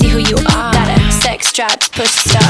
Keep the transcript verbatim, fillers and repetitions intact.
see who you are. Got a sex drive, push start.